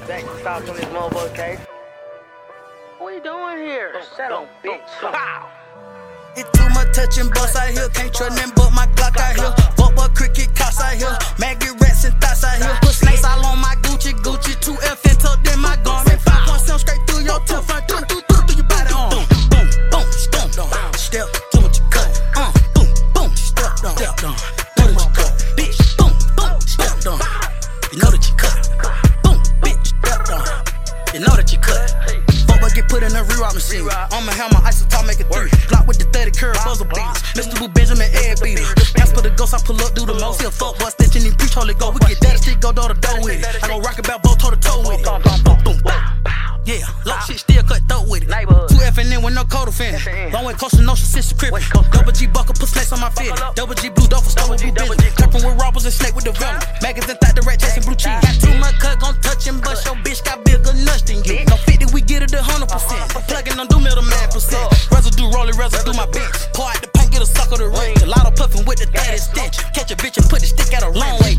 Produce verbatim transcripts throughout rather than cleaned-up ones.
Back to stop on this motherfucker case. What you doing here? Shut up, bitch. Pow! It's too much touching boss out here. Can't trust nothing but my Glock out here. Fuck but cricket cops out here. Maggie rats and thoughts out here. Put snakes all on my Gucci, Gucci. two F and tucked in my garment. five point seven straight through your tooth. Do, do, do, through your body on. Boom, boom, boom, step down. Step, too much you cut. Uh, boom, boom, step down. Step down. Too much you cut. Bitch, boom, boom, step down. You know that you cut. Boom, bitch, step down. You know that you cut. Fuck but get put in a re-rock machine. I'ma have my isotop, make it three. Glock with the thirty curve, puzzle beats. Mister Boo Benjamin, egg beater. Ask for the ghost, I pull up, do the most. He'll fuck boy, stitching and preach, holy go. We get that stick, go door to door with it. I go rock about both toe to toe with it. Boom, boom, boom. Yeah, lock shit still cut throat with it. two F and N with no code offending. Long way coastal, no sister crippin'. Double G buckle, put snakes on my fit. Double G blue dope for stone with blue business. Trappin' with robbers and snake with the venom. Maggots and thought the rat chasing blue cheese. Got too much cut, gon' touch him, but your bitch got bigger nuts than you. No fifty, we get it a hundred percent. Plugging on do middleman percent. Residue rolling, residue my bench. Pour out the paint, get a suck of the range. Gelato puffin' with the thirty stench. Catch a bitch and put the stick out a long way.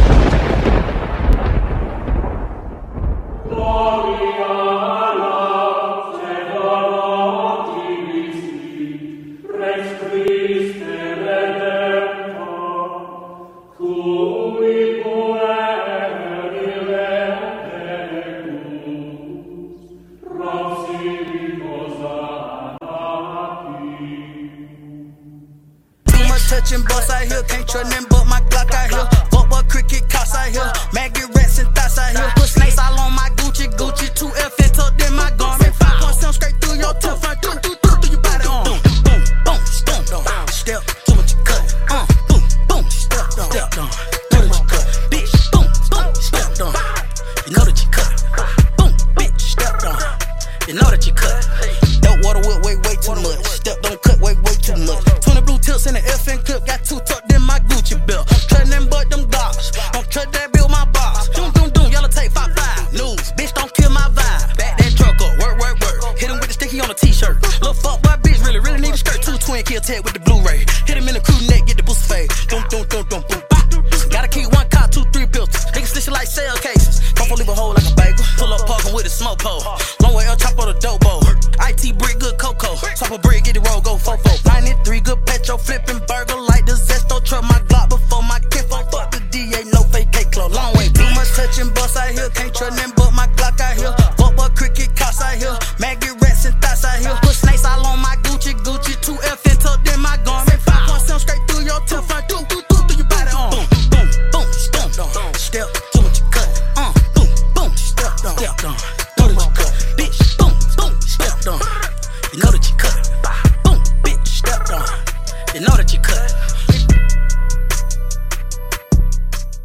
Touching boss out here, can't trust nothing but my Glock out here. Fuck but cricket cops out here. Maggie rats and thoughts out here. Put snakes all on my Gucci, Gucci. two F and tucked in my garment. five point seven straight through your tooth. Do, do, do, through your body on. Boom, boom, boom, step down. Step, too much you cut. Uh, boom, boom, step down. Step down. Too much you cut. Bitch, boom, boom, step down. You know that you cut. Boom, bitch, step down. You know that you cut. Dope water with way, way too much. Step don't cut way, way too much. twenty blue tips in the F and clip. Got two tucked in my Gucci belt. Don't trust nothing but them dogs. Don't trust that bill, my box. Doom, doom, doom, yellow tape, five, five. News, bitch, don't kill my vibe. Back that truck up, work, work, work. Hit him with the sticky on a t-shirt. Little fuck boy, bitch, really, really need a skirt. Two twin kill tag with the Blu-ray. Hit him in the crew neck, get the booster fade. Doom, doom, doom, doom, boom, bop. Gotta keep one car, two, three pistols. Niggas stitching like cell cases. Don't leave a hole like a bagel. Pull up parking with a smoke pole. Long way up, chop on the dope bowl. I T brick, good cocoa. Top a brick, get the roll, go fofo. ninety-three, good petro, flipping burger like the Zesto. Truck my Glock before my kinfo. Fuck the D A, no fake cake club. Long way, too much touching boss out here. Can't trust nothing but my Glock out here. Fuck but cricket cops out here. Maggie rats and thoughts out here. Put snakes all on my Gucci, Gucci. two F and tucked in my garment. five point seven straight through your tooth. Do, do, do, through your body on. Boom, boom, boom, step down. Step, too much you cut. Uh, boom, boom, step down. Step down. Too much you cut. Bitch, boom, boom, step down.